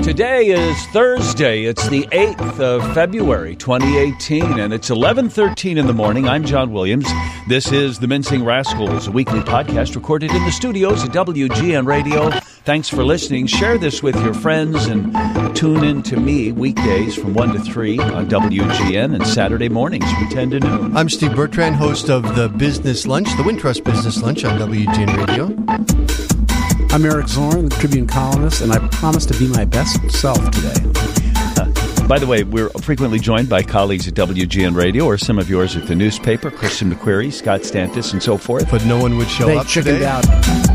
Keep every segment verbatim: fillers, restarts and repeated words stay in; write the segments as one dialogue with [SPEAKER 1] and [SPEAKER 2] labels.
[SPEAKER 1] Today is Thursday. It's the eighth of February, twenty eighteen, and it's eleven thirteen in the morning. I'm John Williams. This is the Mincing Rascals, a weekly podcast recorded in the studios at W G N Radio. Thanks for listening. Share this with your friends and tune in to me weekdays from one to three on W G N and Saturday mornings from ten to noon.
[SPEAKER 2] I'm Steve Bertrand, host of the Business Lunch, the Wintrust Business Lunch on W G N Radio.
[SPEAKER 3] I'm Eric Zorn, the Tribune columnist, and I promise to be my best self today.
[SPEAKER 1] Uh, by the way, we're frequently joined by colleagues at W G N Radio or some of yours at the newspaper, Christian McQuarrie, Scott Stantis, and so forth.
[SPEAKER 2] But no one would show
[SPEAKER 3] they
[SPEAKER 2] up
[SPEAKER 3] chickened
[SPEAKER 2] today?
[SPEAKER 3] out.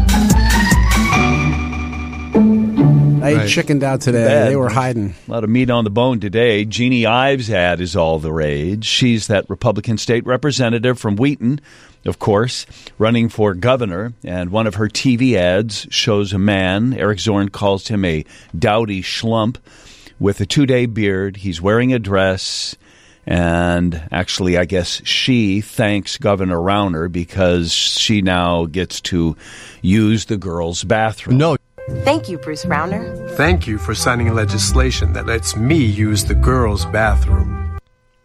[SPEAKER 3] They
[SPEAKER 2] Right.
[SPEAKER 3] chickened out today.
[SPEAKER 1] Bad.
[SPEAKER 3] They were hiding.
[SPEAKER 1] A lot of meat on the bone today. Jeannie Ives' ad is all the rage. She's that Republican state representative from Wheaton, of course, running for governor. And one of her T V ads shows a man, Eric Zorn calls him a dowdy schlump, with a two-day beard. He's wearing a dress. And actually, I guess she thanks Governor Rauner because she now gets to use the girls' bathroom.
[SPEAKER 2] No.
[SPEAKER 4] Thank you, Bruce Rauner.
[SPEAKER 5] Thank you for signing legislation that lets me use the girls' bathroom.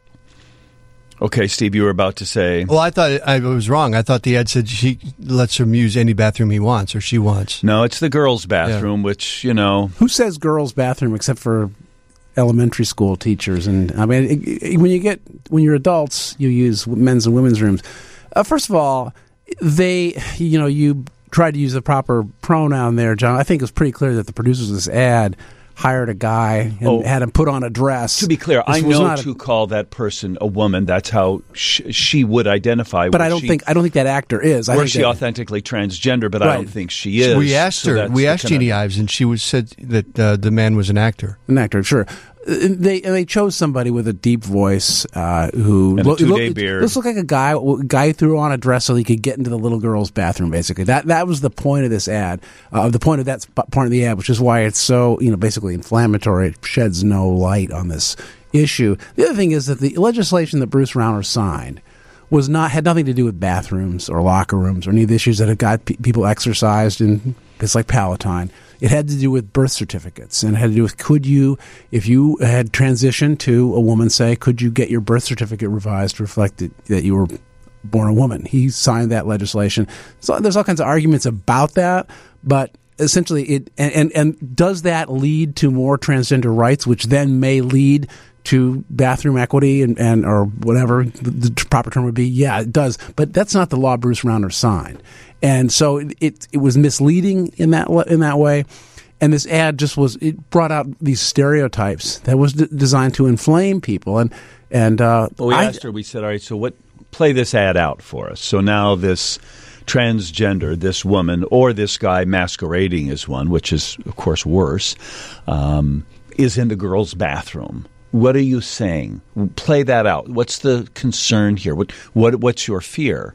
[SPEAKER 1] Okay, Steve, you were about to say...
[SPEAKER 2] Well, I thought I was wrong. I thought the ad said she lets him use any bathroom he wants or she wants.
[SPEAKER 1] No, it's the girls' bathroom, yeah. Which, you know...
[SPEAKER 3] Who says girls' bathroom except for elementary school teachers? And I mean, it, it, when you get when you're adults, you use men's and women's rooms. Uh, first of all, they, you know, you... tried to use the proper pronoun there, John. I think it was pretty clear that the producers of this ad hired a guy and
[SPEAKER 1] oh,
[SPEAKER 3] had him put on a dress.
[SPEAKER 1] To be clear,
[SPEAKER 3] this
[SPEAKER 1] I know
[SPEAKER 3] a,
[SPEAKER 1] to call that person a woman. That's how sh- she would identify.
[SPEAKER 3] But I don't
[SPEAKER 1] she,
[SPEAKER 3] think I don't think that actor is. I
[SPEAKER 1] or
[SPEAKER 3] think
[SPEAKER 1] she
[SPEAKER 3] that,
[SPEAKER 1] authentically transgender, but
[SPEAKER 3] right.
[SPEAKER 1] I don't think she is.
[SPEAKER 2] We asked
[SPEAKER 1] so
[SPEAKER 2] her. We asked Jeannie Ives, and she was said that uh, the man was an actor.
[SPEAKER 3] An actor, sure. They they chose somebody with a deep voice uh, who
[SPEAKER 1] and a two-day
[SPEAKER 3] look,
[SPEAKER 1] beard.
[SPEAKER 3] This looked like a guy guy threw on a dress so he could get into the little girl's bathroom. Basically, that that was the point of this ad. Uh, the point of that part of the ad, which is why it's so you know basically inflammatory. It sheds no light on this issue. The other thing is that the legislation that Bruce Rauner signed was not had nothing to do with bathrooms or locker rooms or any of the issues that have got pe- people exercised in places like Palatine. It had to do with birth certificates, and it had to do with could you, if you had transitioned to a woman, say, could you get your birth certificate revised to reflect that, that you were born a woman? He signed that legislation. So there's all kinds of arguments about that, but essentially it and, and, and does that lead to more transgender rights, which then may lead to bathroom equity and, and or whatever the, the proper term would be? Yeah, it does. But that's not the law Bruce Rauner signed. And so it, it it was misleading in that in that way, and this ad just was it brought out these stereotypes that was d- designed to inflame people. And and uh,
[SPEAKER 1] well, we
[SPEAKER 3] I,
[SPEAKER 1] asked her. We said, "All right, so what? Play this ad out for us." So now this transgender, this woman, or this guy masquerading as one, which is of course worse, um, is in the girls' bathroom. What are you saying? Play that out. What's the concern here? What what what's your fear?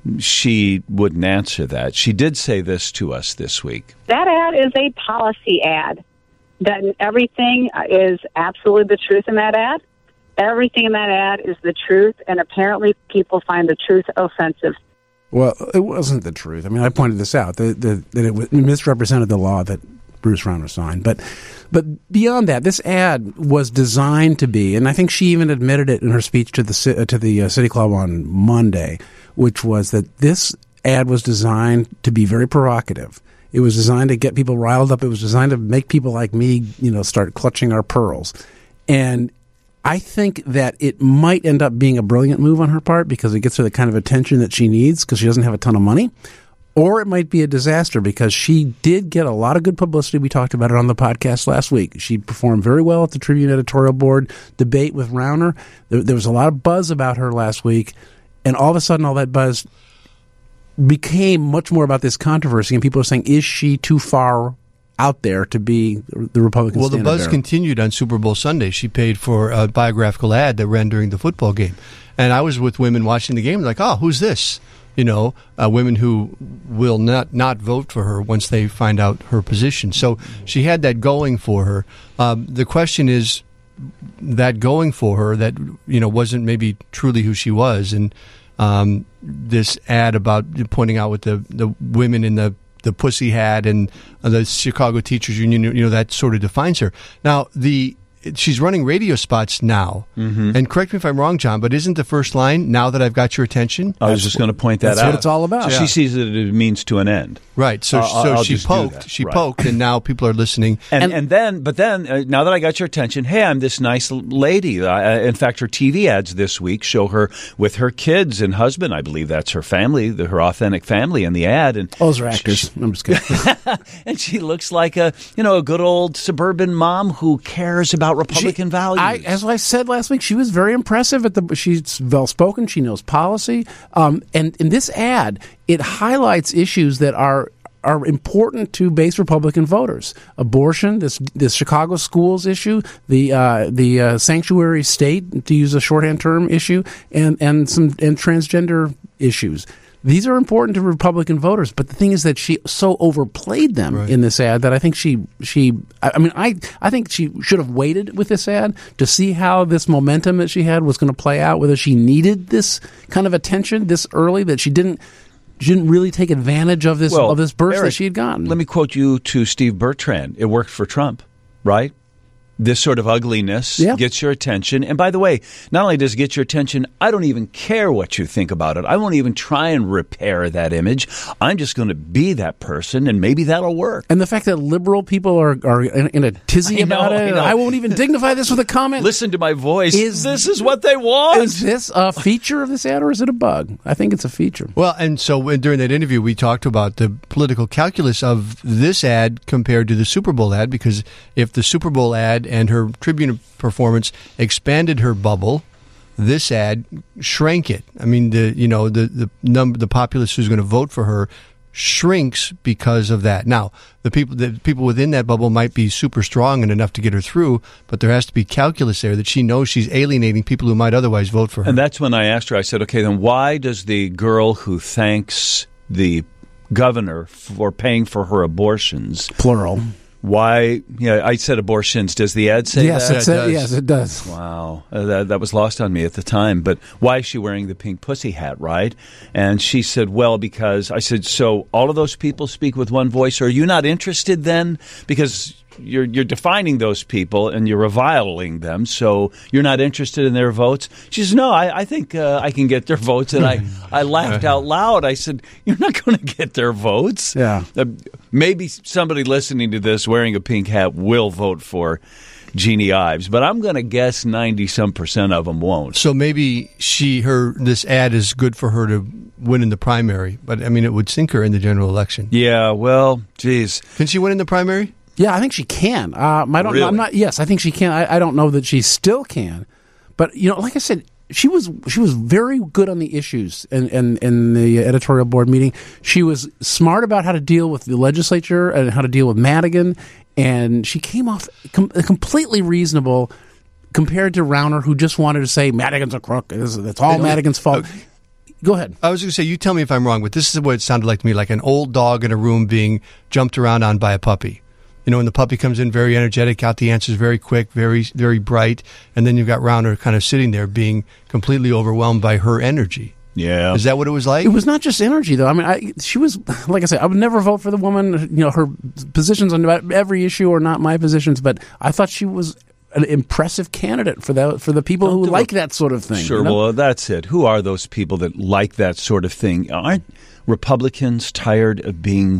[SPEAKER 1] She wouldn't answer that. She did say this to us this week.
[SPEAKER 6] That ad is a policy ad. That everything is absolutely the truth in that ad. Everything in that ad is the truth, and apparently people find the truth offensive.
[SPEAKER 3] Well, it wasn't the truth. I mean, I pointed this out, that, that, that it misrepresented the law that Bruce Rauner signed. But but beyond that, this ad was designed to be, and I think she even admitted it in her speech to the to the uh, City Club on Monday, which was that this ad was designed to be very provocative. It was designed to get people riled up. It was designed to make people like me, you know, start clutching our pearls. And I think that it might end up being a brilliant move on her part because it gets her the kind of attention that she needs because she doesn't have a ton of money. Or it might be a disaster because she did get a lot of good publicity. We talked about it on the podcast last week. She performed very well at the Tribune editorial board debate with Rauner. There, there was a lot of buzz about her last week. And all of a sudden, all that buzz became much more about this controversy. And people are saying, is she too far out there to be the Republican
[SPEAKER 2] Well, the buzz
[SPEAKER 3] bearer?
[SPEAKER 2] continued on Super Bowl Sunday. She paid for a biographical ad that ran during the football game. And I was with women watching the game like, oh, who's this? You know, uh, women who will not, not vote for her once they find out her position. So she had that going for her. Um, the question is that going for her that, you know, wasn't maybe truly who she was. And um, this ad about pointing out with the, the women in the, the pussy hat and uh, the Chicago Teachers Union, you know, that sort of defines her. Now, the she's running radio spots now. Mm-hmm. And correct me if I'm wrong, John, but isn't the first line, now that I've got your attention?
[SPEAKER 1] I was just going to point that
[SPEAKER 3] that's
[SPEAKER 1] out.
[SPEAKER 3] That's what it's all about.
[SPEAKER 1] So
[SPEAKER 3] yeah.
[SPEAKER 1] She sees that it means to an end.
[SPEAKER 2] Right. So,
[SPEAKER 1] I'll,
[SPEAKER 2] so
[SPEAKER 1] I'll
[SPEAKER 2] she poked, she
[SPEAKER 1] right.
[SPEAKER 2] poked, and now people are listening.
[SPEAKER 1] And,
[SPEAKER 3] And-
[SPEAKER 1] and then, but then, uh, now that I got your attention, hey, I'm this nice l- lady. Uh, in fact, her T V ads this week show her with her kids and husband. I believe that's her family, the, her authentic family in the ad. And
[SPEAKER 3] Those are actors.
[SPEAKER 1] She,
[SPEAKER 3] I'm just kidding.
[SPEAKER 1] and she looks like a, you know, a good old suburban mom who cares about Republican
[SPEAKER 3] She-
[SPEAKER 1] values.
[SPEAKER 3] I, as I said last week, she was very impressive. At the she's well spoken. She knows policy. Um, and in this ad, it highlights issues that are are important to base Republican voters: abortion, this this Chicago schools issue, the uh, the uh, sanctuary state, to use a shorthand term, issue, and and some and transgender issues. These are important to Republican voters, but the thing is that she so overplayed them
[SPEAKER 2] Right.
[SPEAKER 3] in this ad that I think she she I I mean I I think she should have waited with this ad to see how this momentum that she had was going to play out, whether she needed this kind of attention this early, that she didn't she didn't really take advantage of this
[SPEAKER 1] Well,
[SPEAKER 3] of this burst
[SPEAKER 1] Eric,
[SPEAKER 3] that she had gotten.
[SPEAKER 1] Let me quote you to Steve Bertrand. It worked for Trump, right? This sort of ugliness
[SPEAKER 3] Yeah.
[SPEAKER 1] gets your attention. And by the way, not only does it get your attention, I don't even care what you think about it. I won't even try and repair that image. I'm just going to be that person, and maybe that'll work.
[SPEAKER 3] And the fact that liberal people are, are in, in a tizzy
[SPEAKER 1] I know,
[SPEAKER 3] about
[SPEAKER 1] I
[SPEAKER 3] it,
[SPEAKER 1] know.
[SPEAKER 3] I won't even dignify this with a comment.
[SPEAKER 1] Listen to my voice.
[SPEAKER 3] Is-
[SPEAKER 1] this is what they want.
[SPEAKER 3] Is this a feature of this ad, or is it a bug? I think it's a feature.
[SPEAKER 2] Well, and so when, during that interview, we talked about the political calculus of this ad compared to the Super Bowl ad, because if the Super Bowl ad and her Tribune performance expanded her bubble, this ad shrank it. I mean, the you know the the number the populace who's going to vote for her shrinks because of that. Now, the people the people within that bubble might be super strong and enough to get her through, but there has to be calculus there that she knows she's alienating people who might otherwise vote for her.
[SPEAKER 1] And that's when I asked her, I said, okay, then why does the girl who thanks the governor for paying for her abortions,
[SPEAKER 3] Plural.
[SPEAKER 1] why, yeah, I said abortions. Does the ad say
[SPEAKER 3] Yes,
[SPEAKER 1] that?
[SPEAKER 3] it's
[SPEAKER 2] It
[SPEAKER 3] a,
[SPEAKER 2] does.
[SPEAKER 3] yes, it does.
[SPEAKER 1] Wow, uh, that, that was lost on me at the time. But why is she wearing the pink pussy hat, right? And she said, well, because I said, so all of those people speak with one voice. Are you not interested then? Because you're you're defining those people and you're reviling them, so you're not interested in their votes. She says, no, I, I think uh, I can get their votes. And I, I laughed out loud. I said, you're not going to get their votes.
[SPEAKER 3] Yeah.
[SPEAKER 1] Uh, maybe somebody listening to this wearing a pink hat will vote for Jeannie Ives, but I'm going to guess ninety-some percent of them won't.
[SPEAKER 2] So maybe she, her, this ad is good for her to win in the primary, but I mean, it would sink her in the general election.
[SPEAKER 1] Yeah, well, geez.
[SPEAKER 2] Can she win in the primary?
[SPEAKER 3] Yeah, I think she can. Um, I don't.
[SPEAKER 1] Really?
[SPEAKER 3] I'm not. Yes, I think she can. I, I don't know that she still can, but you know, like I said, she was she was very good on the issues in, in, in the editorial board meeting. She was smart about how to deal with the legislature and how to deal with Madigan, and she came off com- completely reasonable compared to Rauner, who just wanted to say Madigan's a crook. It's, it's all Madigan's fault. Go ahead.
[SPEAKER 2] I was going to say, you tell me if I'm wrong, but this is what it sounded like to me, like an old dog in a room being jumped around on by a puppy. You know, when the puppy comes in very energetic, got the answers very quick, very, very bright, and then you've got Rauner kind of sitting there being completely overwhelmed by her energy.
[SPEAKER 1] Yeah.
[SPEAKER 2] Is that what it was like?
[SPEAKER 3] It was not just energy, though. I mean, I, she was, like I said, I would never vote for the woman. You know, her positions on every issue are not my positions, but I thought she was an impressive candidate for the for the people
[SPEAKER 1] Don't
[SPEAKER 3] who
[SPEAKER 1] do
[SPEAKER 3] like
[SPEAKER 1] it.
[SPEAKER 3] that sort of thing.
[SPEAKER 1] Sure,
[SPEAKER 3] you know?
[SPEAKER 1] well, that's it. Who are those people that like that sort of thing? Aren't Republicans tired of being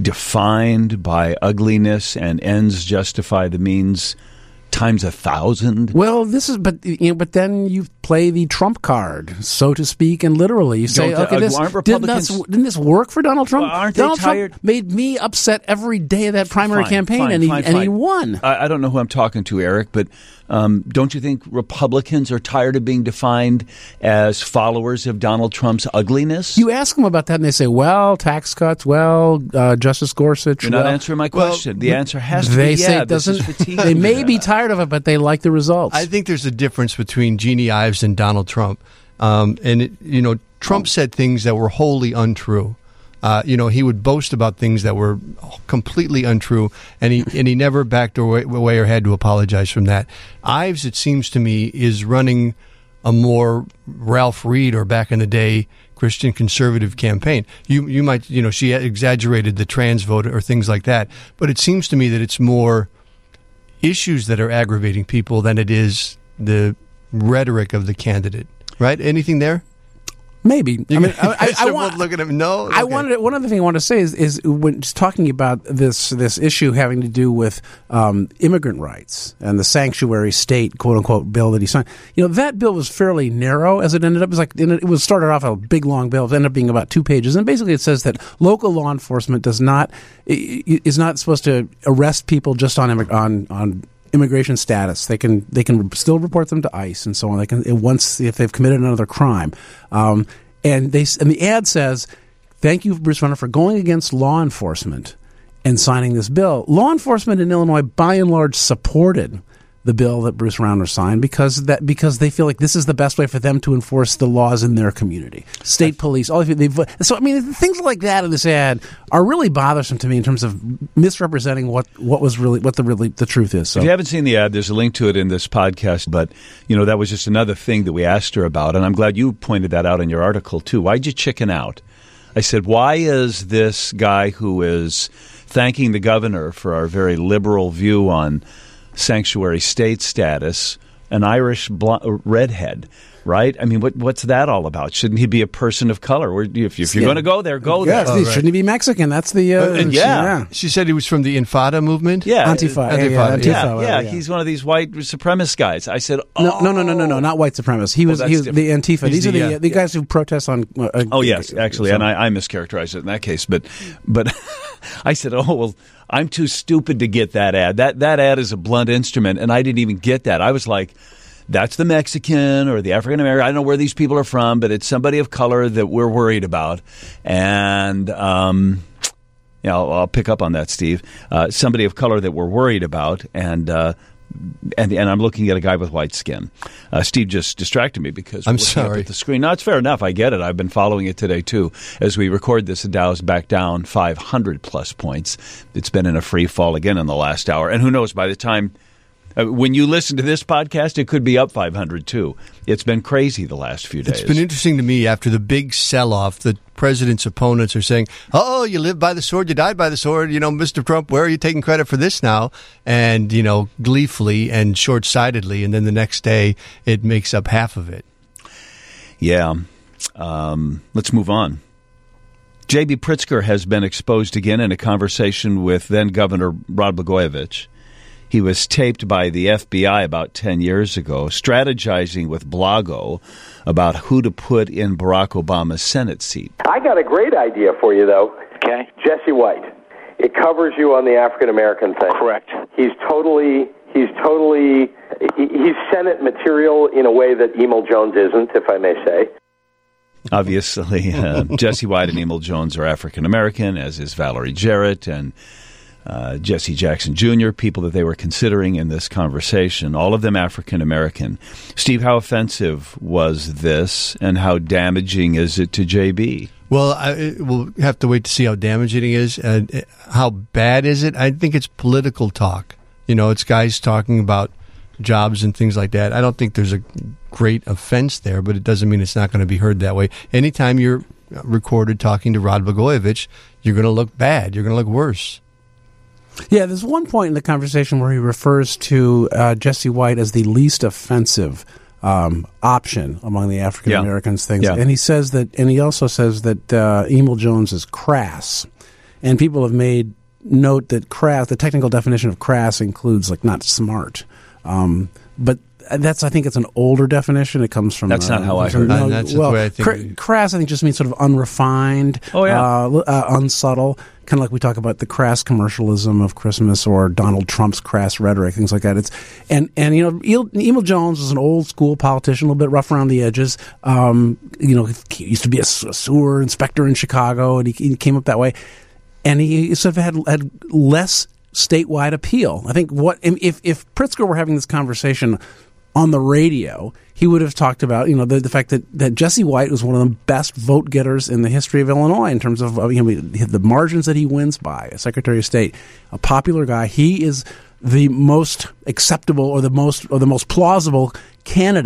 [SPEAKER 1] defined by ugliness and ends justify the means times a thousand?
[SPEAKER 3] Well, this is, but you know, but then you play the Trump card, so to speak, and literally you say,
[SPEAKER 1] Don't, uh,
[SPEAKER 3] okay, this
[SPEAKER 1] aren't
[SPEAKER 3] didn't,
[SPEAKER 1] Republicans-
[SPEAKER 3] this, didn't this work for Donald Trump?
[SPEAKER 1] Well, aren't they
[SPEAKER 3] Donald
[SPEAKER 1] tired-
[SPEAKER 3] Trump made me upset every day of that primary
[SPEAKER 1] Fine,
[SPEAKER 3] campaign,
[SPEAKER 1] fine,
[SPEAKER 3] and he
[SPEAKER 1] fine,
[SPEAKER 3] and he
[SPEAKER 1] fine.
[SPEAKER 3] won.
[SPEAKER 1] I, I don't know who I'm talking to, Eric, but um, don't you think Republicans are tired of being defined as followers of Donald Trump's ugliness?
[SPEAKER 3] You ask them about that, and they say, "Well, tax cuts. Well, uh, Justice Gorsuch."
[SPEAKER 1] You're not
[SPEAKER 3] well,
[SPEAKER 1] answering my
[SPEAKER 2] well,
[SPEAKER 1] question. The answer has to
[SPEAKER 3] They
[SPEAKER 1] be
[SPEAKER 3] say
[SPEAKER 1] yeah.
[SPEAKER 3] it
[SPEAKER 1] This is
[SPEAKER 3] doesn't.
[SPEAKER 1] fatiguing.
[SPEAKER 3] They may be tired of it, but they like the results.
[SPEAKER 2] I think there's a difference between Jeannie Ives and Donald Trump. Um, and, it, you know, Trump said things that were wholly untrue. Uh, you know, he would boast about things that were completely untrue, and he and he never backed away, away or had to apologize from that. Ives, it seems to me, is running a more Ralph Reed or back in the day Christian conservative campaign. You you might, you know, she exaggerated the trans vote or things like that, but it seems to me that it's more issues that are aggravating people than it is the rhetoric of the candidate. Right? Anything there?
[SPEAKER 3] Maybe. I mean, I, I, I want.
[SPEAKER 2] Look at him. No. Okay.
[SPEAKER 3] I wanted. One other thing I want to say is, is when talking about this this issue having to do with um, immigrant rights and the sanctuary state quote unquote bill that he signed. You know, that bill was fairly narrow as it ended up. It was like it was started off a big long bill. It ended up being about two pages, and basically it says that local law enforcement does not is not supposed to arrest people just on on on. immigration status. They can they can still report them to ICE and so on. They can once if they've committed another crime. Um, and they and the ad says, "Thank you, Bruce Rauner, for going against law enforcement and signing this bill." Law enforcement in Illinois, by and large, supported the bill that Bruce Rauner signed because that because they feel like this is the best way for them to enforce the laws in their community. State police, all of they so I mean things like that in this ad are really bothersome to me in terms of misrepresenting what, what was really what the really the truth is. So
[SPEAKER 1] if you haven't seen the ad, there's a link to it in this podcast. But you know that was just another thing that we asked her about, and I'm glad you pointed that out in your article too. Why'd you chicken out? I said, why is this guy who is thanking the governor for our very liberal view on sanctuary state status, an Irish bl- redhead, right? I mean, what what's that all about? Shouldn't he be a person of color? Or if, if you're yeah. going to go there, go
[SPEAKER 3] yes,
[SPEAKER 1] there.
[SPEAKER 3] Oh, right. Shouldn't he be Mexican? That's the uh,
[SPEAKER 1] uh, yeah. yeah.
[SPEAKER 2] She said he was from the Infada movement.
[SPEAKER 3] Yeah, Antifa.
[SPEAKER 2] Antifa.
[SPEAKER 3] Yeah, Antifa.
[SPEAKER 1] Yeah,
[SPEAKER 3] yeah,
[SPEAKER 1] yeah,
[SPEAKER 3] yeah.
[SPEAKER 1] He's one of these white supremacist guys. I said, oh.
[SPEAKER 3] no, no, no, no, no, no, not white supremacists. He was,
[SPEAKER 1] well,
[SPEAKER 3] he was the Antifa.
[SPEAKER 2] He's
[SPEAKER 3] These
[SPEAKER 2] the,
[SPEAKER 3] are the
[SPEAKER 2] yeah.
[SPEAKER 3] the guys who protest on. Uh,
[SPEAKER 1] oh yes, actually,
[SPEAKER 3] so.
[SPEAKER 1] and I, I mischaracterized it in that case. But, but I said, oh well. I'm too stupid to get that ad. That that ad is a blunt instrument, and I didn't even get that. I was like, that's the Mexican or the African American. I don't know where these people are from, but it's somebody of color that we're worried about. And um, yeah, I'll, I'll pick up on that, Steve. Uh, somebody of color that we're worried about, and uh, and and I'm looking at a guy with white skin. Uh, Steve just distracted me because
[SPEAKER 2] I'm
[SPEAKER 1] we're looking
[SPEAKER 2] sorry.
[SPEAKER 1] up at the screen. No, it's fair enough. I get it. I've been following it today too. As we record this, the Dow's back down five hundred plus points. It's been in a free fall again in the last hour, and who knows? By the time uh, when you listen to this podcast, it could be up five hundred too. It's been crazy the last few days.
[SPEAKER 2] It's been interesting to me after the big sell-off. The president's opponents are saying, oh, you live by the sword, you died by the sword. You know, Mister Trump, where are you taking credit for this now? And, you know, gleefully and short-sightedly. And then the next day, it makes up half of it.
[SPEAKER 1] Yeah. Um, let's move on. J B. Pritzker has been exposed again in a conversation with then-Governor Rod Blagojevich. He was taped by the F B I about ten years ago, strategizing with Blago about who to put in Barack Obama's Senate seat.
[SPEAKER 7] I got a great idea for you, though.
[SPEAKER 8] Okay.
[SPEAKER 7] Jesse White. It covers you on the African-American thing.
[SPEAKER 8] Correct.
[SPEAKER 7] He's totally, he's totally, he's Senate material in a way that Emil Jones isn't, if I may say.
[SPEAKER 1] Obviously, uh, Jesse White and Emil Jones are African-American, as is Valerie Jarrett and Uh, Jesse Jackson Junior, people that they were considering in this conversation, all of them African-American. Steve, how offensive was this, and how damaging is it to J B?
[SPEAKER 2] Well, I, we'll have to wait to see how damaging it is. Uh, how bad is it? I think it's political talk. You know, it's guys talking about jobs and things like that. I don't think there's a great offense there, but it doesn't mean it's not going to be heard that way. Anytime you're recorded talking to Rod Blagojevich, you're going to look bad. You're going to look worse.
[SPEAKER 3] Yeah, there's one point in the conversation where he refers to uh, Jesse White as the least offensive um, option among the African Americans.
[SPEAKER 1] Yeah.
[SPEAKER 3] Things,
[SPEAKER 1] yeah.
[SPEAKER 3] and he says that, and he also says that uh, Emil Jones is crass, and people have made note that crass. The technical definition of crass includes like not smart, um, but. That's, I think it's an older definition. It comes from...
[SPEAKER 1] That's
[SPEAKER 3] uh,
[SPEAKER 1] not how I
[SPEAKER 3] from,
[SPEAKER 1] heard
[SPEAKER 3] no,
[SPEAKER 2] it. That's
[SPEAKER 3] well,
[SPEAKER 2] the way I think
[SPEAKER 3] cr-
[SPEAKER 2] it-
[SPEAKER 3] crass, I think, just means sort of unrefined,
[SPEAKER 1] oh, yeah.
[SPEAKER 3] uh, uh, unsubtle, kind of like we talk about the crass commercialism of Christmas or Donald Trump's crass rhetoric, things like that. It's And, and you know, Emil Jones was an old-school politician, a little bit rough around the edges. Um, you know, he used to be a, a sewer inspector in Chicago, and he, he came up that way. And he sort of had, had less statewide appeal. I think what if if Pritzker were having this conversation on the radio, he would have talked about, you know, the, the fact that, that Jesse White was one of the best vote getters in the history of Illinois in terms of, you know, the margins that he wins by, a Secretary of State, a popular guy. He is the most acceptable or the most or the most plausible candidate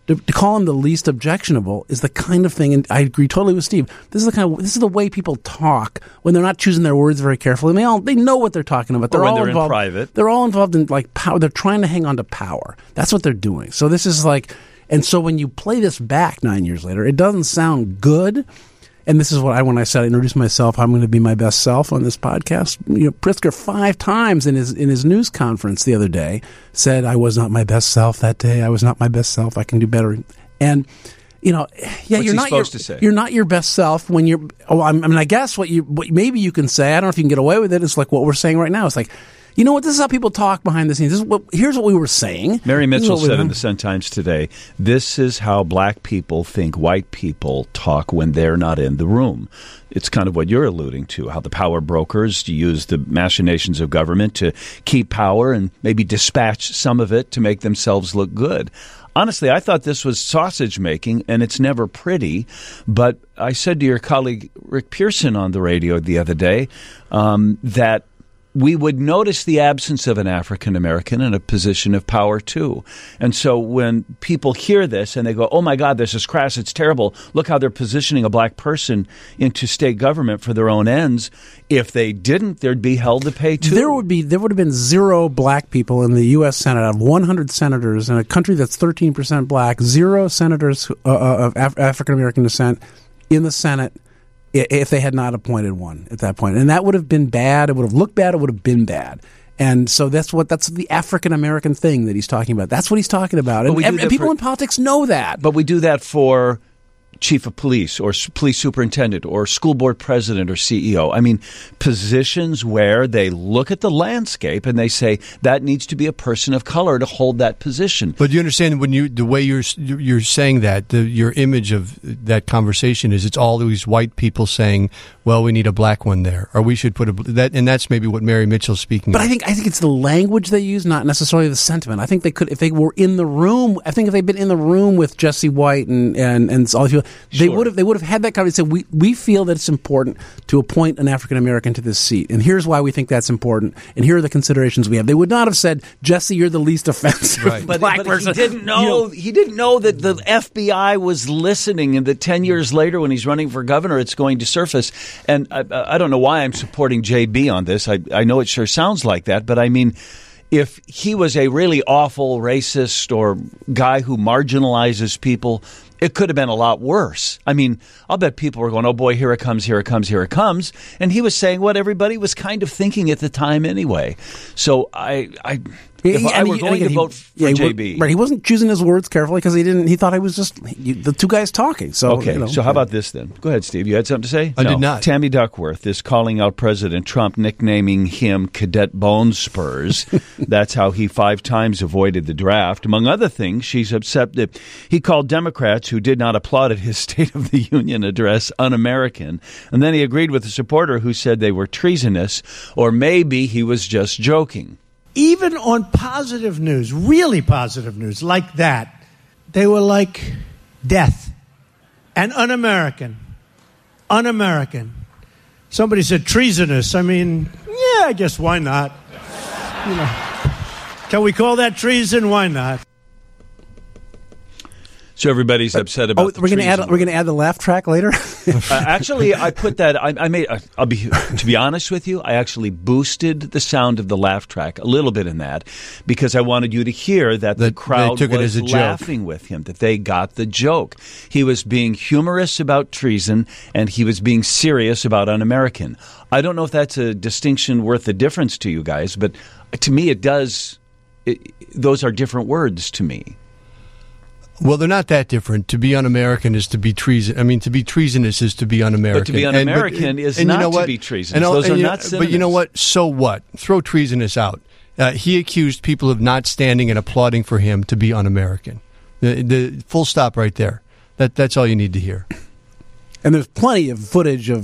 [SPEAKER 3] to, to call him the least objectionable is the kind of thing, and I agree totally with Steve. This is the kind of this is the way people talk when they're not choosing their words very carefully. They all they know what they're talking about. They're
[SPEAKER 1] or when
[SPEAKER 3] all
[SPEAKER 1] they're
[SPEAKER 3] involved,
[SPEAKER 1] in private.
[SPEAKER 3] They're all involved in like power. They're trying to hang on to power. That's what they're doing. So this is like, and so when you play this back nine years later, it doesn't sound good. And this is what I, when I said I introduced myself, I'm going to be my best self on this podcast. You know, Pritzker five times in his in his news conference the other day said, I was not my best self that day. I was not my best self. I can do better. And, you know, yeah,
[SPEAKER 1] What's
[SPEAKER 3] you're
[SPEAKER 1] he
[SPEAKER 3] not your,
[SPEAKER 1] supposed to say?
[SPEAKER 3] You're not your best self when you're, oh, I'm, I mean, I guess what you, what maybe you can say, I don't know if you can get away with it. It's like what we're saying right now. It's like, you know what? This is how people talk behind the scenes. This is what. Here's what we were saying.
[SPEAKER 1] Mary Mitchell said in
[SPEAKER 3] the
[SPEAKER 1] the Sun-Times today, this is how black people think white people talk when they're not in the room. It's kind of what you're alluding to, how the power brokers use the machinations of government to keep power and maybe dispatch some of it to make themselves look good. Honestly, I thought this was sausage making, and it's never pretty. But I said to your colleague Rick Pearson on the radio the other day um, that we would notice the absence of an African American in a position of power, too. And so when people hear this and they go, oh, my God, this is crass, it's terrible, look how they're positioning a black person into state government for their own ends. If they didn't, there'd be hell to pay, too.
[SPEAKER 3] There would be there would have been zero black people in the U S Senate. Out of one hundred senators in a country that's thirteen percent black, zero senators uh, of Af- African American descent in the Senate if they had not appointed one at that point. And that would have been bad. It would have looked bad. It would have been bad. And so that's what that's the African American thing that he's talking about. That's what he's talking about. And, and, and people
[SPEAKER 1] for,
[SPEAKER 3] in politics know that.
[SPEAKER 1] But we do that for chief of police or police superintendent or school board president or C E O. I mean, positions where they look at the landscape and they say that needs to be a person of color to hold that position.
[SPEAKER 2] But you understand when you the way you're you're saying that the, your image of that conversation is it's all these white people saying, "Well, we need a black one there," or we should put a that, and that's maybe what Mary Mitchell's speaking.
[SPEAKER 3] But
[SPEAKER 2] of.
[SPEAKER 3] I think I think it's the language they use, not necessarily the sentiment. I think they could if they were in the room. I think if they'd been in the room with Jesse White and and and all these people. They
[SPEAKER 1] Sure.
[SPEAKER 3] would have. They would have had that conversation. We we feel that it's important to appoint an African American to this seat, and here's why we think that's important. And here are the considerations we have. They would not have said, "Jesse, you're the least offensive
[SPEAKER 2] right.
[SPEAKER 3] black
[SPEAKER 1] but, but
[SPEAKER 3] person."
[SPEAKER 1] he didn't know.
[SPEAKER 3] You know,
[SPEAKER 1] he didn't know that the F B I was listening, and that ten years later, when he's running for governor, it's going to surface. And I, I don't know why I'm supporting J B on this. I I know it sure sounds like that, but I mean, if he was a really awful racist or guy who marginalizes people, it could have been a lot worse. I mean, I'll bet people were going, oh, boy, here it comes, here it comes, here it comes. And he was saying what everybody was kind of thinking at the time anyway. So I, I if I were going to vote for
[SPEAKER 3] yeah,
[SPEAKER 1] J B.
[SPEAKER 3] Right, he wasn't choosing his words carefully because he didn't. He thought he was just he, the two guys talking. So
[SPEAKER 1] Okay,
[SPEAKER 3] you know,
[SPEAKER 1] so how about this then? Go ahead, Steve. You had something to say?
[SPEAKER 2] I
[SPEAKER 1] No.
[SPEAKER 2] did not.
[SPEAKER 1] Tammy Duckworth is calling out President Trump, nicknaming him Cadet Bone Spurs. That's how he five times avoided the draft. Among other things, she's upset that he called Democrats who did not applaud at his State of the Union address un-American. And then he agreed with a supporter who said they were treasonous, or maybe he was just joking.
[SPEAKER 8] Even on positive news, really positive news like that, they were like death and un-American. Un-American. Somebody said treasonous. I mean, yeah, I guess why not? You know, can we call that treason? Why not?
[SPEAKER 1] So everybody's upset about.
[SPEAKER 3] Oh,
[SPEAKER 1] the
[SPEAKER 3] we're going to add.
[SPEAKER 1] treason.
[SPEAKER 3] We're going to add the laugh track later.
[SPEAKER 1] uh, actually, I put that. I, I made. I, I'll be to be honest with you. I actually boosted the sound of the laugh track a little bit in that because I wanted you to hear that the
[SPEAKER 2] That they
[SPEAKER 1] crowd
[SPEAKER 2] took it
[SPEAKER 1] was
[SPEAKER 2] as a joke.
[SPEAKER 1] laughing with him. That they got the joke. He was being humorous about treason, and he was being serious about un-American. I don't know if that's a distinction worth the difference to you guys, but to me, it does. It, those are different words to me.
[SPEAKER 2] Well, they're not that different. To be un-American is to be treason. I mean, to be treasonous is to be un-American.
[SPEAKER 1] But to be un-American
[SPEAKER 2] and, but,
[SPEAKER 1] is
[SPEAKER 2] and
[SPEAKER 1] not
[SPEAKER 2] you know
[SPEAKER 1] to
[SPEAKER 2] what?
[SPEAKER 1] be treasonous.
[SPEAKER 2] And all-
[SPEAKER 1] Those
[SPEAKER 2] and
[SPEAKER 1] are
[SPEAKER 2] you-
[SPEAKER 1] not
[SPEAKER 2] But you know
[SPEAKER 1] synonyms.
[SPEAKER 2] what? So what? Throw treasonous out. Uh, he accused people of not standing and applauding for him to be un-American. The, the full stop right there. That that's all you need to hear.
[SPEAKER 3] And there's plenty of footage of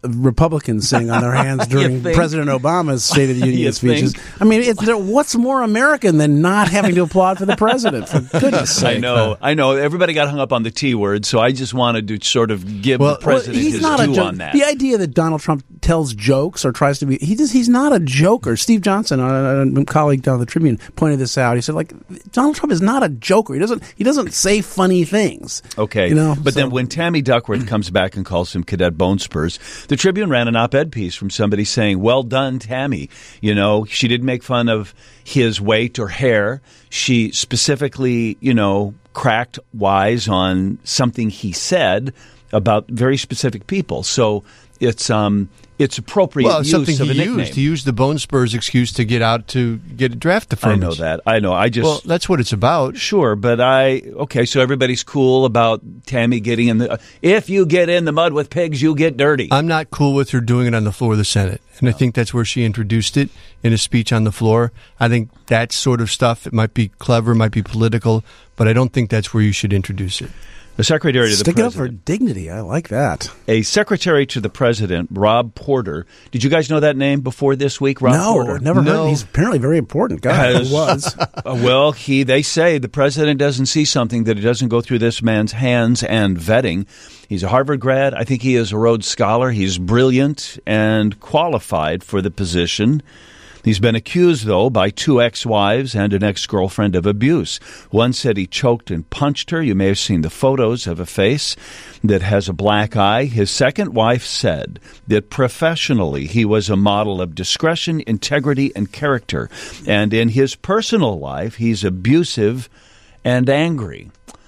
[SPEAKER 3] Republicans sitting on their hands during
[SPEAKER 1] think?
[SPEAKER 3] President Obama's State of the
[SPEAKER 1] You
[SPEAKER 3] Union speeches.
[SPEAKER 1] think?
[SPEAKER 3] I mean, it's, what's more American than not having to applaud for the president? For goodness' sake!
[SPEAKER 1] I know, I know. Everybody got hung up on the T word, so I just wanted to sort of give
[SPEAKER 2] Well,
[SPEAKER 1] the president
[SPEAKER 3] he's
[SPEAKER 1] his
[SPEAKER 3] not a
[SPEAKER 1] due
[SPEAKER 3] jo-
[SPEAKER 1] on that.
[SPEAKER 3] The idea that Donald Trump tells jokes or tries to be he just, he's not a joker. Steve Johnson, a, a colleague down the Tribune, pointed this out. He said, like, Donald Trump is not a joker. He doesn't he doesn't say funny things.
[SPEAKER 1] Okay,
[SPEAKER 3] you know.
[SPEAKER 1] but
[SPEAKER 3] so-
[SPEAKER 1] then when Tammy Duckworth comes back and calls him Cadet Bone Spurs, the Tribune ran an op-ed piece from somebody saying, "Well done, Tammy. You know, she didn't make fun of his weight or hair. She specifically, you know, cracked wise on something he said about very specific people. So it's um." It's appropriate
[SPEAKER 2] Well,
[SPEAKER 1] use
[SPEAKER 2] something
[SPEAKER 1] of
[SPEAKER 2] he
[SPEAKER 1] a nickname.
[SPEAKER 2] used. He used the Bone Spurs excuse to get out to get a draft
[SPEAKER 1] I
[SPEAKER 2] deferment.
[SPEAKER 1] know that. I know. I just
[SPEAKER 2] Well, that's what it's about.
[SPEAKER 1] Sure, but I okay. So everybody's cool about Tammy getting in the. If you get in the mud with pigs, you get dirty.
[SPEAKER 2] I'm not cool with her doing it on the floor of the Senate. And I think that's where she introduced it in a speech on the floor. I think that sort of stuff, it might be clever, might be political, but I don't think that's where you should introduce it.
[SPEAKER 1] The secretary to the
[SPEAKER 3] Stick it up for
[SPEAKER 1] president.
[SPEAKER 3] dignity. I like that.
[SPEAKER 1] A secretary to the president, Rob Porter. Did you guys know that name before this week? Rob
[SPEAKER 3] no,
[SPEAKER 1] Porter.
[SPEAKER 3] never heard.
[SPEAKER 2] No.
[SPEAKER 3] He's apparently a very important guy.
[SPEAKER 1] Has-
[SPEAKER 3] He was.
[SPEAKER 1] Uh, well, he they say the president doesn't see something that it doesn't go through this man's hands and vetting. He's a Harvard grad. I think he is a Rhodes Scholar. He's brilliant and qualified for the position. He's been accused, though, by two ex-wives and an ex-girlfriend of abuse. One said he choked and punched her. You may have seen the photos of a face that has a black eye. His second wife said that professionally he was a model of discretion, integrity, and character. And in his personal life, he's abusive and angry.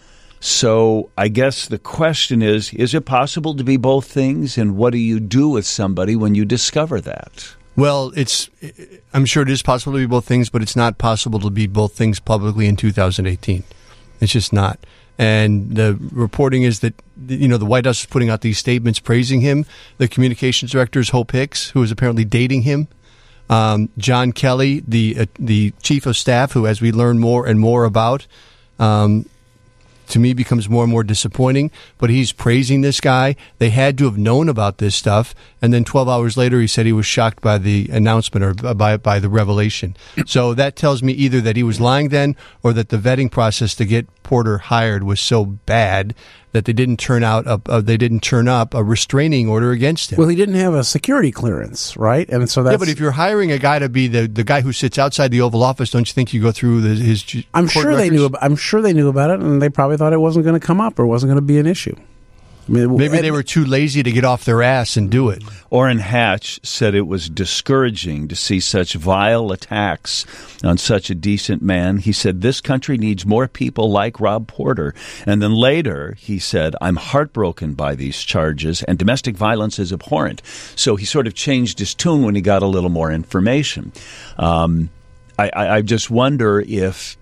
[SPEAKER 1] So I guess the question is, is it possible to be both things? And what do you do with somebody when you discover that?
[SPEAKER 2] Well, it's. I'm sure it is possible to be both things, but it's not possible to be both things publicly in two thousand eighteen. It's just not. And the reporting is that, you know, the White House is putting out these statements praising him. The communications director is Hope Hicks, who is apparently dating him. Um, John Kelly, the uh, the chief of staff, who, as we learn more and more about, um, to me becomes more and more disappointing, but he's praising this guy. They had to have known about this stuff, and then twelve hours later he said he was shocked by the announcement or by by the revelation. So that tells me either that he was lying then, or that the vetting process to get Porter hired was so bad that they didn't turn out a, uh, they didn't turn up a restraining order against him.
[SPEAKER 3] Well, he didn't have a security clearance, right? And so that's
[SPEAKER 2] yeah, but if you're hiring a guy to be the, the guy who sits outside the Oval Office, don't you think you go through the, his?
[SPEAKER 3] I'm
[SPEAKER 2] court
[SPEAKER 3] sure they
[SPEAKER 2] records?
[SPEAKER 3] knew. About, I'm sure they knew about it, and they probably thought it wasn't going to come up or wasn't going to be an issue. I mean,
[SPEAKER 2] Maybe they were too lazy to get off their ass and do it.
[SPEAKER 1] Orrin Hatch said it was discouraging to see such vile attacks on such a decent man. He said, this country needs more people like Rob Porter. And then later, he said, I'm heartbroken by these charges, and domestic violence is abhorrent. So he sort of changed his tune when he got a little more information. Um, I, I, I just wonder if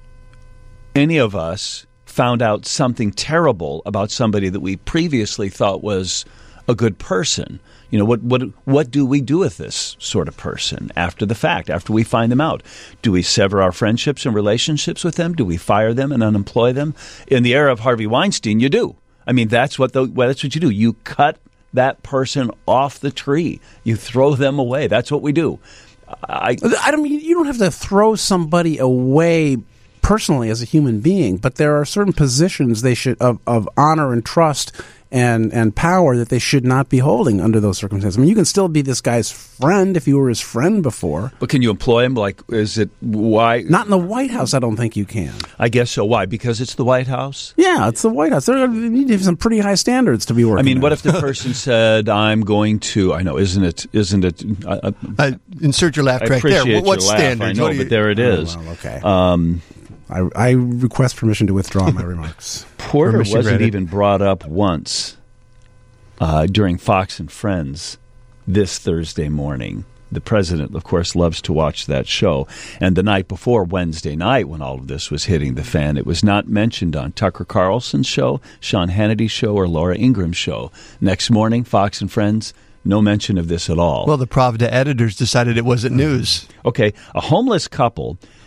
[SPEAKER 1] any of us found out something terrible about somebody that we previously thought was a good person. You know, what what what do we do with this sort of person after the fact, after we find them out? Do we sever our friendships and relationships with them? Do we fire them and unemploy them? In the era of Harvey Weinstein, you do. I mean, that's what the, well, that's what you do. You cut that person off the tree. You throw them away. That's what we do. I,
[SPEAKER 3] I don't mean you don't have to throw somebody away personally as a human being, but there are certain positions they should of, of honor and trust and and power that they should not be holding under those circumstances. I mean, you can still be this guy's friend if you were his friend before.
[SPEAKER 1] But can you employ him? Like, is it why?
[SPEAKER 3] Not in the White House. I don't think you can.
[SPEAKER 1] I guess so. Why? Because it's the White House?
[SPEAKER 3] Yeah, it's the White House. There you need to have some pretty high standards to be working.
[SPEAKER 1] I mean,
[SPEAKER 3] there.
[SPEAKER 1] what if the person said, "I'm going to"? I know, isn't it? Isn't it? Uh,
[SPEAKER 2] Uh, insert your laugh
[SPEAKER 1] I
[SPEAKER 2] track there.
[SPEAKER 1] appreciate
[SPEAKER 2] What, what
[SPEAKER 1] your laugh.
[SPEAKER 2] standards?
[SPEAKER 1] I know,
[SPEAKER 2] What do you-
[SPEAKER 1] but there it is.
[SPEAKER 3] Oh, well, okay.
[SPEAKER 1] Um,
[SPEAKER 3] I, I request permission to withdraw my remarks.
[SPEAKER 1] Porter
[SPEAKER 2] Permission
[SPEAKER 1] wasn't
[SPEAKER 2] granted.
[SPEAKER 1] even brought up once uh, during Fox and Friends this Thursday morning. The president, of course, loves to watch that show. And the night before, Wednesday night, when all of this was hitting the fan, it was not mentioned on Tucker Carlson's show, Sean Hannity's show, or Laura Ingram's show. Next morning, Fox and Friends, no mention of this at all.
[SPEAKER 2] Well, the Pravda editors decided it wasn't news.
[SPEAKER 1] Okay, a homeless couple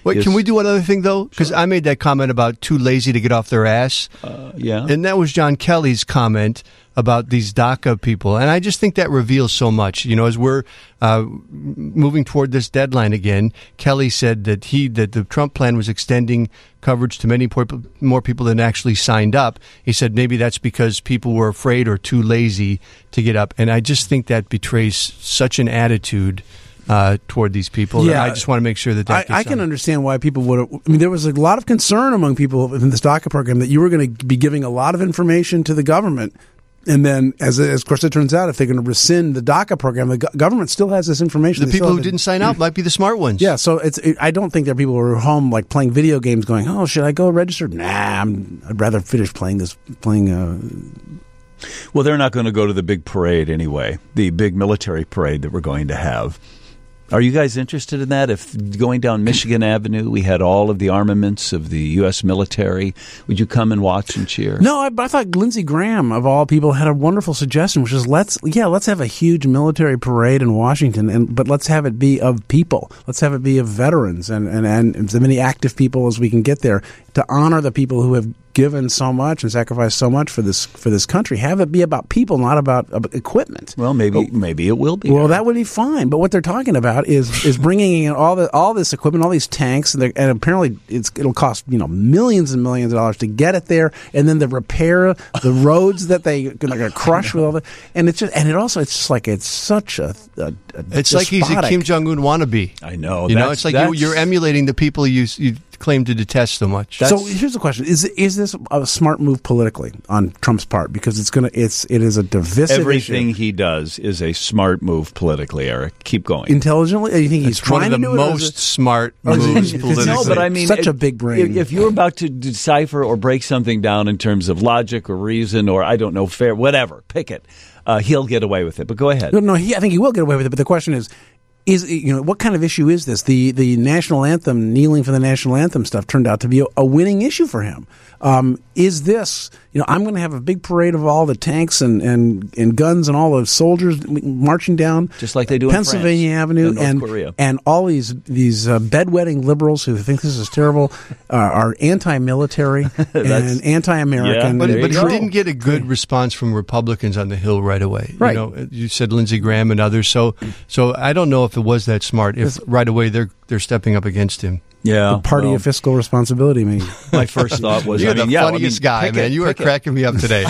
[SPEAKER 2] Wait,
[SPEAKER 1] is-
[SPEAKER 2] can we do one other thing, though? Because I made that comment about too lazy to get off their ass.
[SPEAKER 1] Uh, yeah.
[SPEAKER 2] And that was John Kelly's comment about these DACA people. And I just think that reveals so much. You know, as we're uh, moving toward this deadline again, Kelly said that he that the Trump plan was extending coverage to many por- more people than actually signed up. He said maybe that's because people were afraid or too lazy to get up. And I just think that betrays such an attitude Uh, toward these people.
[SPEAKER 3] Yeah.
[SPEAKER 2] And I just want to make sure that that
[SPEAKER 3] I,
[SPEAKER 2] gets
[SPEAKER 3] I can
[SPEAKER 2] on.
[SPEAKER 3] understand why people would. I mean, there was a lot of concern among people in this DACA program that you were going to be giving a lot of information to the government, and then, as as of course it turns out, if they're going to rescind the DACA program, the go- government still has this information.
[SPEAKER 2] The
[SPEAKER 3] They
[SPEAKER 2] people
[SPEAKER 3] still
[SPEAKER 2] who
[SPEAKER 3] have
[SPEAKER 2] didn't sign up might be the smart ones.
[SPEAKER 3] Yeah, so it's. It, I don't think there are people who are home like playing video games, going, "Oh, should I go register?" Nah, I'm, I'd rather finish playing this. Playing. Uh,
[SPEAKER 1] Well, they're not going to go to the big parade anyway, the big military parade that we're going to have. Are you guys interested in that? If going down Michigan Avenue, we had all of the armaments of the U S military, would you come and watch and cheer?
[SPEAKER 3] No, I, I thought Lindsey Graham, of all people, had a wonderful suggestion, which is let's yeah, let's have a huge military parade in Washington, and but let's have it be of people. Let's have it be of veterans and, and, and as many active people as we can get there to honor the people who have given so much and sacrificed so much for this for this country. Have it be about people, not about, about equipment.
[SPEAKER 1] Well, maybe maybe it will be.
[SPEAKER 3] Well, that would be fine. But what they're talking about is is bringing in all the all this equipment, all these tanks, and, they're- and apparently it's, it'll cost you know millions and millions of dollars to get it there, and then the repair the roads that they they're going to crush with all the and it's just and it also it's just like it's such a, a, a
[SPEAKER 2] It's like he's a
[SPEAKER 3] despotic-
[SPEAKER 2] Kim Jong Un wannabe.
[SPEAKER 1] I know.
[SPEAKER 2] You know,
[SPEAKER 1] That's-
[SPEAKER 2] it's like you,
[SPEAKER 1] that's-
[SPEAKER 2] you're emulating the people you you claim to detest so much.
[SPEAKER 3] So here's the question: Is is this a smart move politically on Trump's part? Because it's gonna it's it is a divisive
[SPEAKER 1] Everything
[SPEAKER 3] issue.
[SPEAKER 1] he does is a smart move politically, Eric. Keep going.
[SPEAKER 3] Intelligently, you think he's
[SPEAKER 2] it's one
[SPEAKER 3] trying
[SPEAKER 2] of the
[SPEAKER 3] to do it, or is
[SPEAKER 2] most
[SPEAKER 3] it-
[SPEAKER 2] smart
[SPEAKER 3] or is it-
[SPEAKER 2] moves
[SPEAKER 3] it's-
[SPEAKER 2] politically.
[SPEAKER 1] No, but I mean,
[SPEAKER 3] Such
[SPEAKER 1] if-
[SPEAKER 3] a big brain.
[SPEAKER 1] If, if you're about to decipher or break something down in terms of logic or reason or I don't know, fair, whatever, pick it. Uh, he'll get away with it. But go ahead.
[SPEAKER 3] No, no, he, I think he will get away with it. But the question is, is you know what kind of issue is this? The the national anthem, kneeling for the national anthem stuff turned out to be a, a winning issue for him. Um, is this, you know, I'm going to have a big parade of all the tanks and, and, and guns and all the soldiers marching down,
[SPEAKER 1] Just like they do in
[SPEAKER 3] Pennsylvania
[SPEAKER 1] France
[SPEAKER 3] Avenue,
[SPEAKER 1] and North
[SPEAKER 3] and
[SPEAKER 1] Korea.
[SPEAKER 3] and all these these uh, bedwetting liberals who think this is terrible uh, are anti-military and anti-American.
[SPEAKER 1] Yeah,
[SPEAKER 2] But,
[SPEAKER 1] There
[SPEAKER 2] but
[SPEAKER 1] you
[SPEAKER 2] he
[SPEAKER 1] go.
[SPEAKER 2] didn't get a good response from Republicans on the Hill right away.
[SPEAKER 3] Right.
[SPEAKER 2] You know, you said Lindsey Graham and others. So, so I don't know if it was that smart. If right away they're they're stepping up against him.
[SPEAKER 1] Yeah.
[SPEAKER 3] the party
[SPEAKER 1] well,
[SPEAKER 3] of fiscal responsibility. Maybe.
[SPEAKER 1] my first thought was,
[SPEAKER 2] You're
[SPEAKER 1] I mean,
[SPEAKER 2] the
[SPEAKER 1] yeah,
[SPEAKER 2] funniest
[SPEAKER 1] I mean,
[SPEAKER 2] guy,
[SPEAKER 1] pick
[SPEAKER 2] man.
[SPEAKER 1] it,
[SPEAKER 2] You are
[SPEAKER 1] pick it.
[SPEAKER 2] cracking me up today.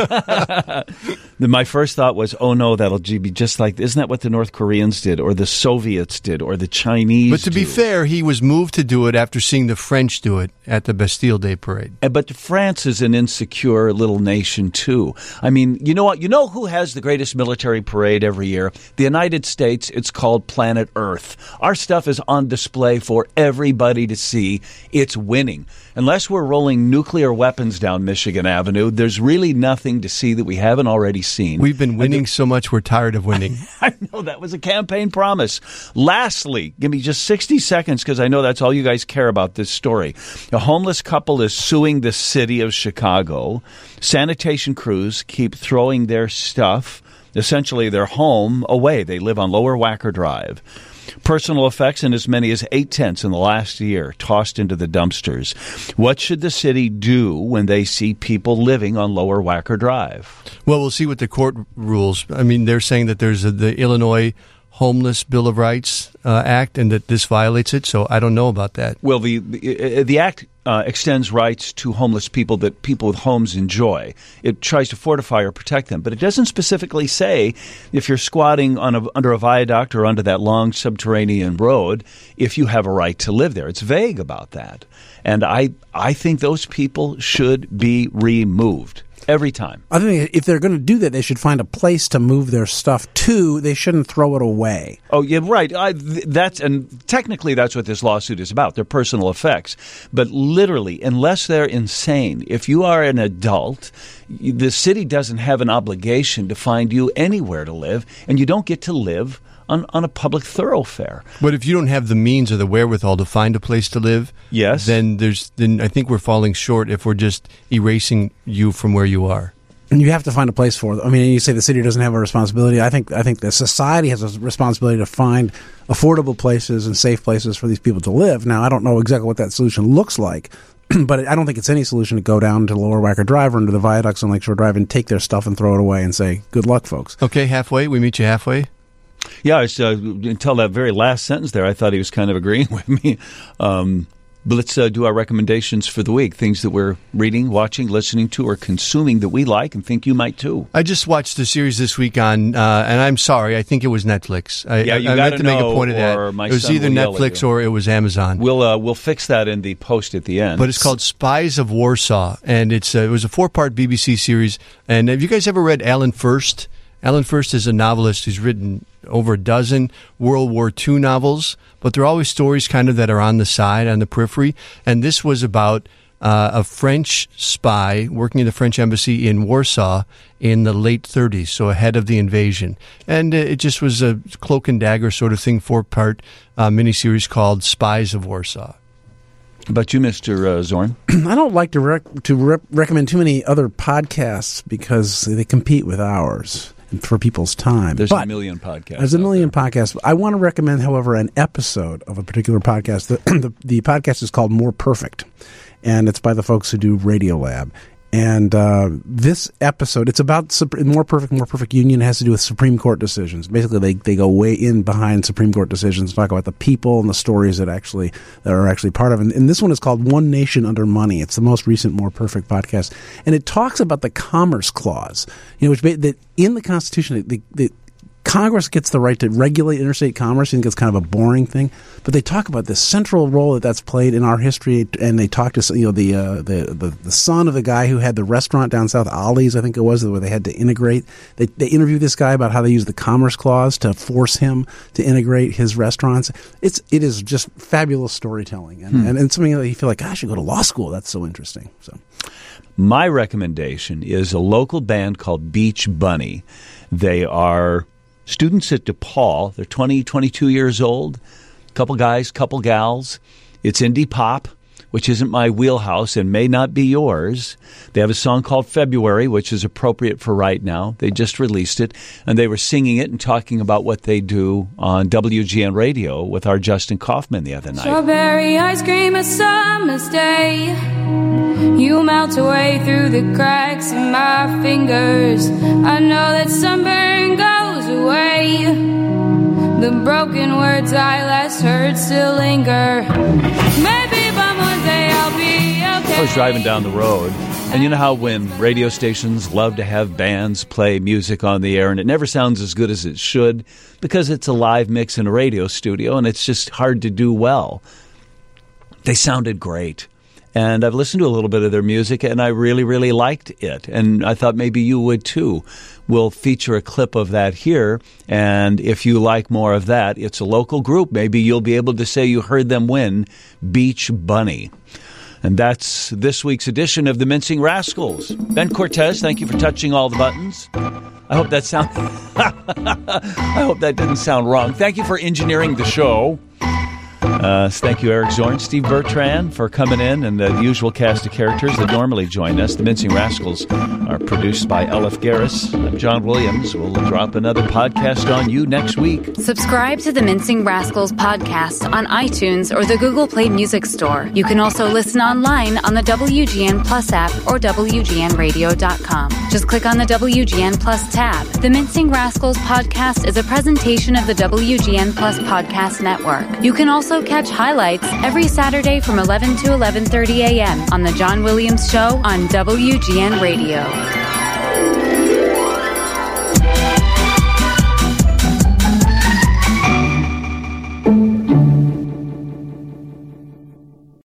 [SPEAKER 1] The- My first thought was, oh no, that'll be just like, isn't that what the North Koreans did, or the Soviets did, or the Chinese?
[SPEAKER 2] But to be
[SPEAKER 1] do?
[SPEAKER 2] fair, he was moved to do it after seeing the French do it at the Bastille Day parade.
[SPEAKER 1] Uh, But France is an insecure little nation too. I mean, you know what? You know who has the greatest military parade every year? The United States. It's called Planet Earth. Our stuff is on display for everybody to see. It's winning. Unless we're rolling nuclear weapons down Michigan Avenue, there's really nothing to see that we haven't already seen.
[SPEAKER 2] We've been winning so much, we're tired of winning.
[SPEAKER 1] I know that was a campaign promise. Lastly, give me just sixty seconds because I know that's all you guys care about this story. A homeless couple is suing the city of Chicago. Sanitation crews keep throwing their stuff, essentially their home, away. They live on Lower Wacker Drive. Personal effects in as many as eight tenths in the last year tossed into the dumpsters. What should the city do when they see people living on Lower Wacker Drive?
[SPEAKER 2] Well, we'll see what the court rules. I mean, they're saying that there's a, the Illinois Homeless Bill of Rights uh, Act and that this violates it, so I don't know about that.
[SPEAKER 1] Well, the the, the act uh, extends rights to homeless people that people with homes enjoy. It tries to fortify or protect them, but it doesn't specifically say if you're squatting on a, under a viaduct or under that long subterranean road, if you have a right to live there. It's vague about that. And I, I think those people should be removed. Every time.
[SPEAKER 3] I think if they're going to do that, they should find a place to move their stuff to. They shouldn't throw it away.
[SPEAKER 1] Oh, yeah, right. I, th- that's and technically that's what this lawsuit is about. Their personal effects, but literally, unless they're insane, if you are an adult, you, the city doesn't have an obligation to find you anywhere to live, and you don't get to live on, on a public thoroughfare.
[SPEAKER 2] But if you don't have the means or the wherewithal to find a place to live,
[SPEAKER 1] Yes.
[SPEAKER 2] then there's then I think we're falling short if we're just erasing you from where you are.
[SPEAKER 3] And you have to find a place for them. I mean, you say the city doesn't have a responsibility. I think I think the society has a responsibility to find affordable places and safe places for these people to live. Now, I don't know exactly what that solution looks like, but I don't think it's any solution to go down to Lower Wacker Drive or into the viaducts on Lakeshore Drive and take their stuff and throw it away and say, good luck, folks.
[SPEAKER 2] Okay, halfway. We meet you halfway.
[SPEAKER 1] Yeah, I was, uh, until that very last sentence there, I thought he was kind of agreeing with me. Um, but let's uh, do our recommendations for the week, things that we're reading, watching, listening to, or consuming that we like and think you might too.
[SPEAKER 2] I just watched a series this week on, uh, and I'm sorry, I think it was Netflix. I,
[SPEAKER 1] yeah, you
[SPEAKER 2] I, I meant to
[SPEAKER 1] know,
[SPEAKER 2] make a point of that.
[SPEAKER 1] My
[SPEAKER 2] it was
[SPEAKER 1] son
[SPEAKER 2] either
[SPEAKER 1] will yell at
[SPEAKER 2] Netflix
[SPEAKER 1] you.
[SPEAKER 2] or it was Amazon.
[SPEAKER 1] We'll uh, we'll fix that in the post at the end.
[SPEAKER 2] But it's called Spies of Warsaw, and it's uh, it was a four-part B B C series. And have you guys ever read Alan Furst? Alan Furst is a novelist who's written over a dozen World War Two novels, but they're always stories kind of that are on the side, on the periphery. And this was about uh, a French spy working in the French embassy in Warsaw in the late thirties, so ahead of the invasion. And uh, it just was a cloak and dagger sort of thing, four-part uh, miniseries called Spies of Warsaw.
[SPEAKER 1] How about you, Mister Uh, Zorn?
[SPEAKER 3] I don't like to rec- to rep- recommend too many other podcasts because they compete with ours for people's time.
[SPEAKER 1] There's
[SPEAKER 3] but
[SPEAKER 1] a million podcasts.
[SPEAKER 3] There's a million podcasts. I want to recommend, however, an episode of a particular podcast. The, the, the podcast is called More Perfect, and it's by the folks who do Radiolab. And uh, this episode, it's about Sup- More Perfect, More Perfect Union. It has to do with Supreme Court decisions. Basically, they, they go way in behind Supreme Court decisions, talk about the people and the stories that actually that are actually part of it. And, and this one is called One Nation Under Money. It's the most recent More Perfect podcast. And it talks about the Commerce Clause, you know, which that in the Constitution, the, the Congress gets the right to regulate interstate commerce. I think it's kind of a boring thing, but they talk about the central role that that's played in our history, and they talk to you know the uh, the, the the son of the guy who had the restaurant down south, Ollie's, I think it was, where they had to integrate. They they interview this guy about how they use the Commerce Clause to force him to integrate his restaurants. It's it is just fabulous storytelling, and hmm. and, and something that you feel like, gosh, I should go to law school. That's so interesting. So,
[SPEAKER 1] my recommendation is a local band called Beach Bunny. They are students at DePaul. They're twenty, twenty-two years old. Couple guys, couple gals. It's indie pop, which isn't my wheelhouse and may not be yours. They have a song called February, which is appropriate for right now. They just released it, and they were singing it and talking about what they do on W G N Radio with our Justin Kaufman the other night.
[SPEAKER 9] Strawberry ice cream, a summer's day. You melt away through the cracks in my fingers. I know that sunburn goes away. The broken words I last heard still linger. Maybe by Monday I'll be okay.
[SPEAKER 1] I was driving down the road, and you know how when radio stations love to have bands play music on the air, and it never sounds as good as it should because it's a live mix in a radio studio, and it's just hard to do well. They sounded great. And I've listened to a little bit of their music, and I really, really liked it. And I thought maybe you would, too. We'll feature a clip of that here. And if you like more of that, it's a local group. Maybe you'll be able to say you heard them win, Beach Bunny. And that's this week's edition of the Mincing Rascals. Ben Cortez, thank you for touching all the buttons. I hope that sound I hope that didn't sound wrong. Thank you for engineering the show. Uh, thank you, Eric Zorn, Steve Bertrand, for coming in, and the usual cast of characters that normally join us. The Mincing Rascals are produced by L F Garris. I'm John Williams. We'll drop another podcast on you next week.
[SPEAKER 10] Subscribe to the Mincing Rascals podcast on iTunes or the Google Play Music Store. You can also listen online on the W G N Plus app or W G N radio dot com. Just click on the W G N Plus tab. The Mincing Rascals podcast is a presentation of the W G N Plus podcast network. You can also catch highlights every Saturday from eleven to eleven thirty a.m. on The John Williams Show on W G N Radio.